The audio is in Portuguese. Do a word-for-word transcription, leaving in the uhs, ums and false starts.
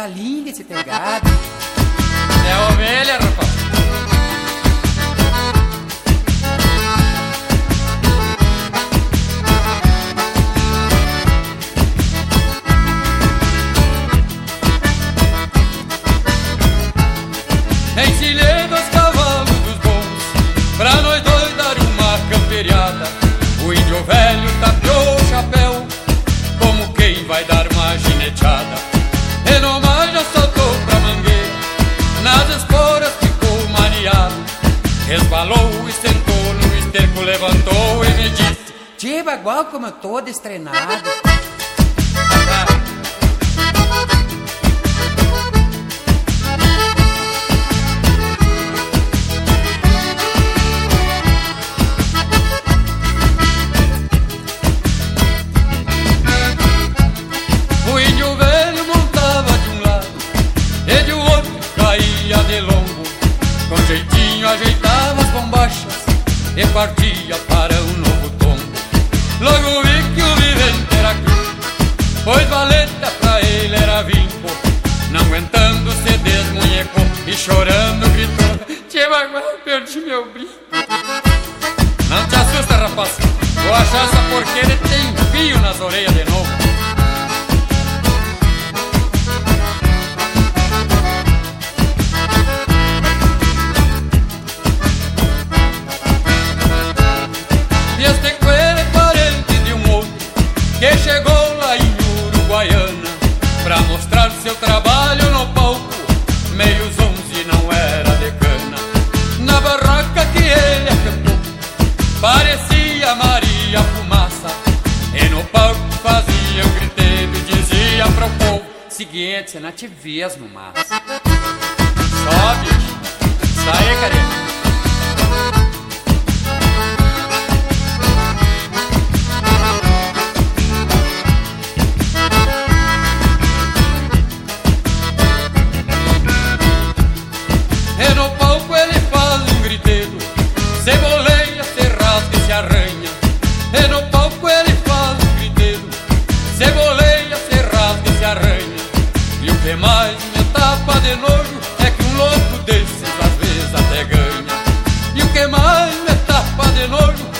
tá lindo esse teu gado. É ovelha, rapaz. Encilhei dois cavalos dos bons pra nós dois dar uma camperiada. O índio velho tapeou o chapéu como quem vai dar uma gineteada. Renomar já soltou pra mangueira, nas esporas ficou maniado. Resbalou e sentou no esterco, levantou e me disse: Tchê, bagual, como eu tô destrenado. O índio velho montava de um lado e de outro caía de longo. Com jeitinho ajeitava as bombachas e partia para um novo tombo. Logo vi que o vivente era aqui, pois valeta pra ele era vinco. Não aguentando se desmunhecou e chorando gritou: Tchê, bagual, perdi meu brinco. Não te assusta, rapaz, vou achar essa porqueira e tem fio nas orelhas de novo. E este coelho é parente de um outro que chegou lá em Uruguaiana pra mostrar seu trabalho no palco. Meio zonze não era de cana. Na barraca que ele acampou parecia Maria Fumaça, e no palco fazia um griteiro e dizia pro povo: Seguinte, não te mesmo, massa. Só, bicho, sai, carinha. E no palco ele faz um griteiro, se boleia, se rasga e se arranha. E no palco ele faz um griteiro, se boleia, se rasga e se arranha. E o que mais me tapa de nojo é que um louco desses às vezes até ganha. E o que mais me tapa de nojo